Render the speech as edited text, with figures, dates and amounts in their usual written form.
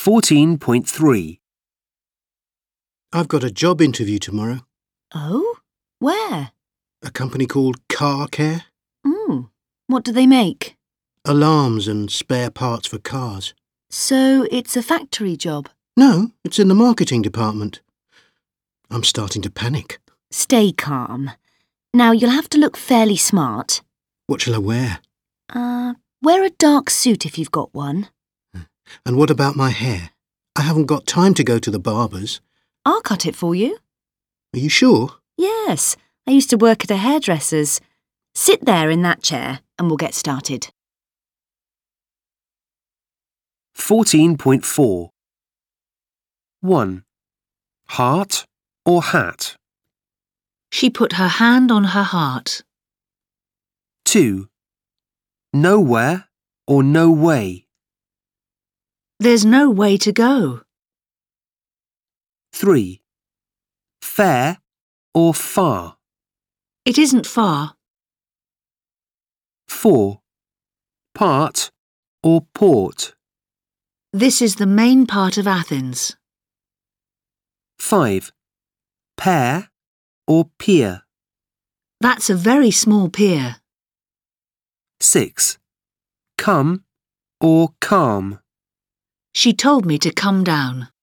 14.3. I've got a job interview tomorrow. Oh? Where? A company called Car Care. What do they make? Alarms and spare parts for cars. So it's a factory job. No, it's in the marketing department. I'm starting to panic. Stay calm. Now you'll have to look fairly smart. What shall I wear? Wear a dark suit if you've got one. And what about my hair? I haven't got time to go to the barber's. I'll cut it for you. Are you sure? Yes, I used to work at a hairdresser's. Sit there in that chair and we'll get started. 14.4. 1. Heart or hat? She put her hand on her heart. 2. Nowhere or no way? There's no way to go. 3. Fair or far? It isn't far. 4. Part or port? This is the main part of Athens. 5. Pair or pier? That's a very small pier. 6. Come or calm? She told me to come down.